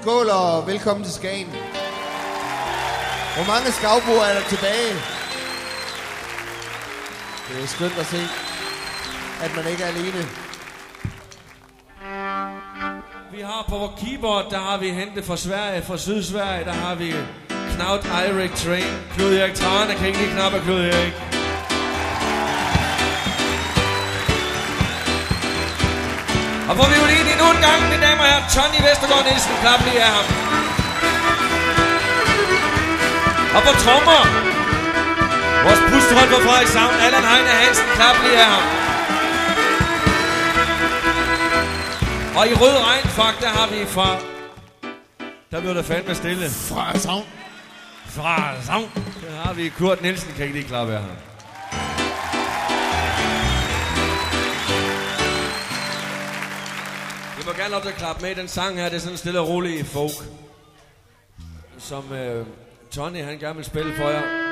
Skål og velkommen til Skagen. Hvor mange skavboer er der tilbage? Det er skønt at se, at man ikke er alene. Vi har på vores keyboard, der har vi hentet fra Sverige, fra Sydsverige, der har vi Knaut Eirik Train. Knud Erik Trane kan ikke lige knappe Knud Erik. Og får vi jo lige endnu en gang, mine damer og herrer, Tony Vestergaard Nielsen, klap lige af ham. Og på trommer, vores pusthold på Frederikshavn, Allan Heine Hansen, klap lige af ham. Og i rød regnfagt, der har vi fra... Der blev der fandme stille. Fra Savn. Der har vi Kurt Nielsen, kan ikke lige klappe af ham. Jeg må gerne op til at klappe med i den sang her. Det er sådan en stille og rolig folk, som Tony han gerne vil spille for jer.